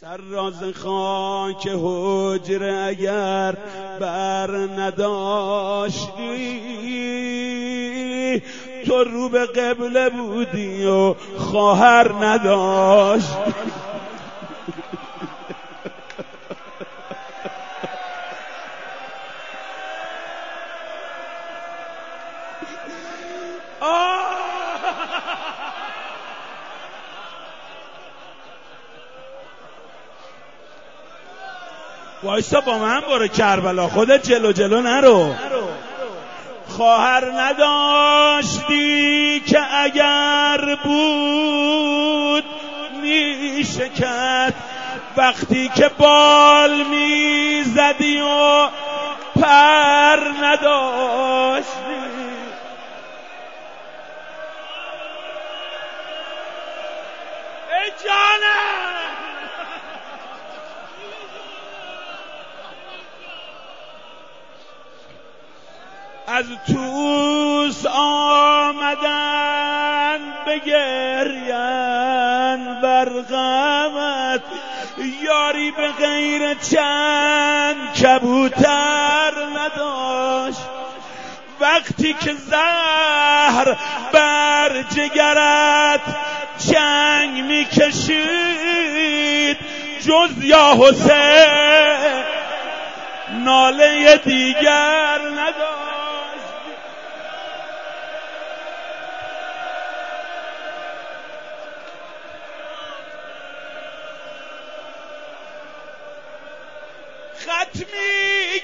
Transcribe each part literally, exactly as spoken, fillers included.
سراز خاک حجره اگر بر نداشتی، تو رو به قبله بودی و خواهر نداشتی. وایسا با من برو کربلا، خودت جلو جلو نرو. خواهر نداشتی که اگر بود میشکست، وقتی که بال میزدی و پر نداشتی. ای جانم از توس آمدن بگرین بر غمت، یاری به غیر چند کبوتر نداشت. وقتی که زهر بر جگرت جنگ میکشید، جز یا حسین ناله دیگر نداشت. ختمی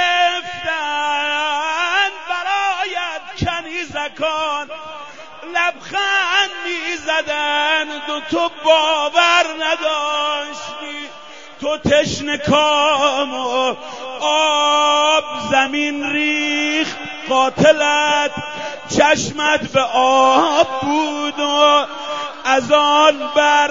گرفتن برایت کنیزکان، لبخند میزدن دو تو باور نداشتی. تو تشنه کام و آب زمین ریخت قاتلت، چشمت به آب بود و از آن بر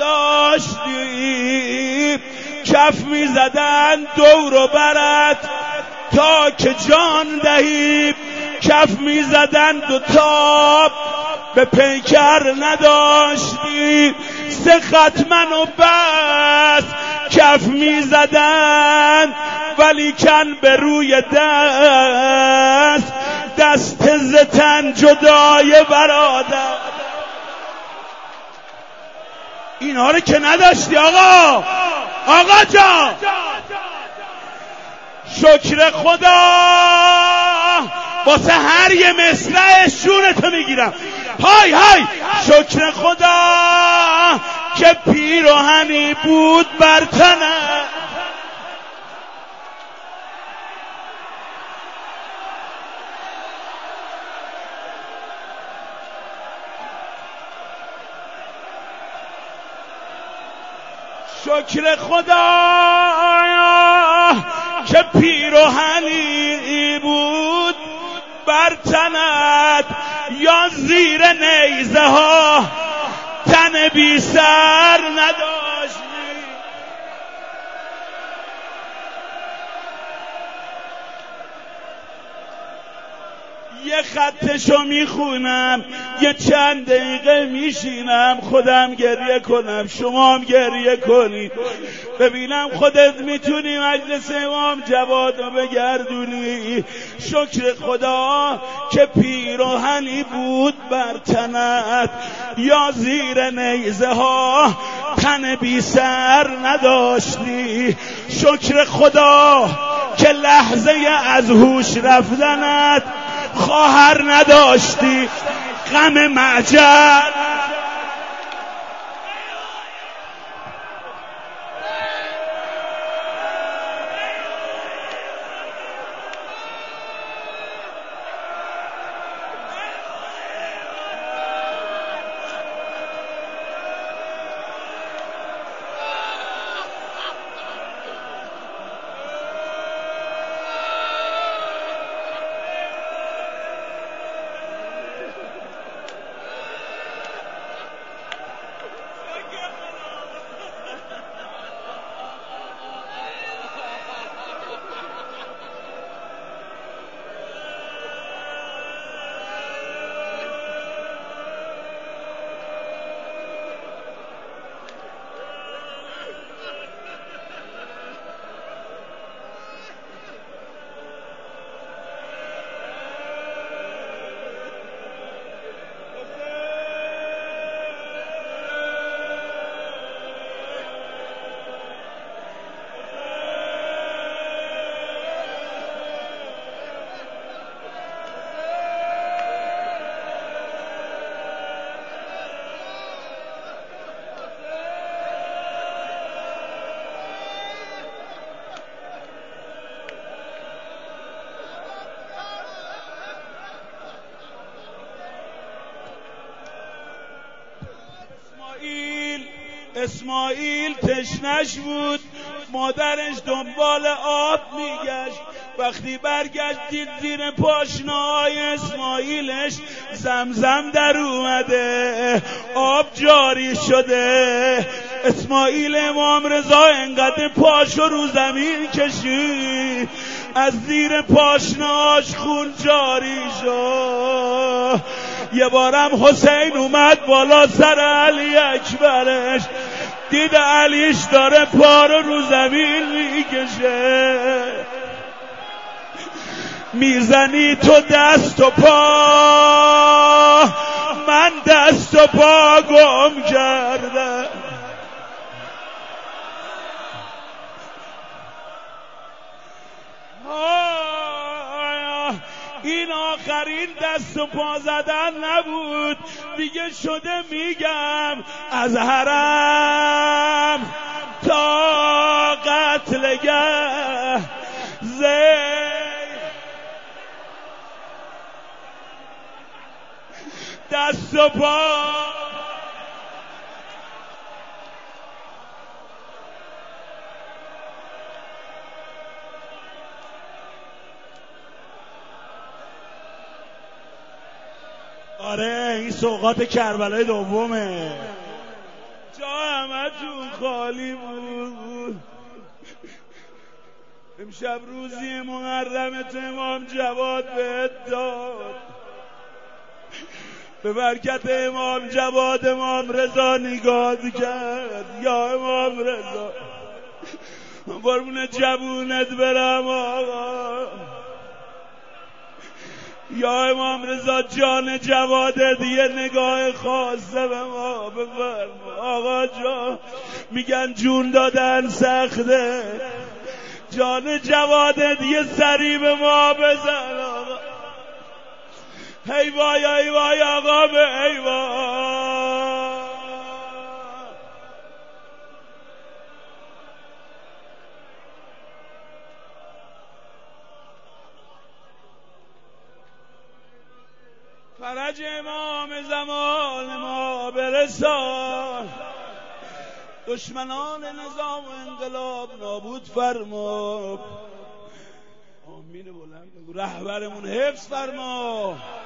نداشتی. کف می زدن دور و برت تا که جان دهی، کف می زدن دو تاب به پیکر نداشتی. سه ختمن و بس کف می زدن، ولی کن به روی دست، دست زتن جدای برادر. اینها رو که نداشتی آقا آقا جان. شکر خدا واسه هر یه مصرع شونتو میگیرم. های های شکر خدا که پیراهنی بود بر تنم. شکر خدا که پیراهنی بود بر تنت، یا زیر نیزه ها تن بی سر نداشتی. یه خطشو میخونم، یه چند دقیقه میشینم خودم گریه کنم، شما هم گریه کنید، ببینم خودت میتونی مجلس امام جواد رو بگردونی. شکر خدا که پیراهنی بود بر تنت، یا زیر نیزه ها تن بی سر نداشتی. شکر خدا که لحظه از هوش رفتنت خواهر نداشتی. غم معجل اسماعیل تشنش بود، مادرش دنبال آب میگشت. وقتی برگشت دید زیر پاشنه‌های اسماعیلش زمزم در اومده، آب جاری شده. اسماعیل امام رضا انقدر پاشو رو زمین کشید از زیر پاشنه‌هاش خون جاری شد. یه بارم حسین اومد بالا سر علی اکبرش، دید علیش داره پا رو رو زمین میکشه. میزنی تو دست و پا، من دست و پا گم کردم. این آخرین دست و پا زدن نبود، دیگه شده میگم از حرم تا قتلگه زی دست و پا. آره این سوغات کربلای دومه، جا همه جون خالی بود. امشب روزی محرمت امام جواد بهت داد، به برکت امام جواد امام رضا نگاه کرد. یا امام رضا قربون جوونت برم آقا، یا امام رضا جان جوادت یه نگاه خاصه به ما بفرما. آقا جان میگن جون دادن سخته، جان جوادت یه سری به ما بزن آقا. هی وای هی وای آقا به هی وای. فرج امام زمان ما برسان، دشمنان نظام و انقلاب نابود فرما. آمین بلند بگو. رهبرمون حفظ فرما.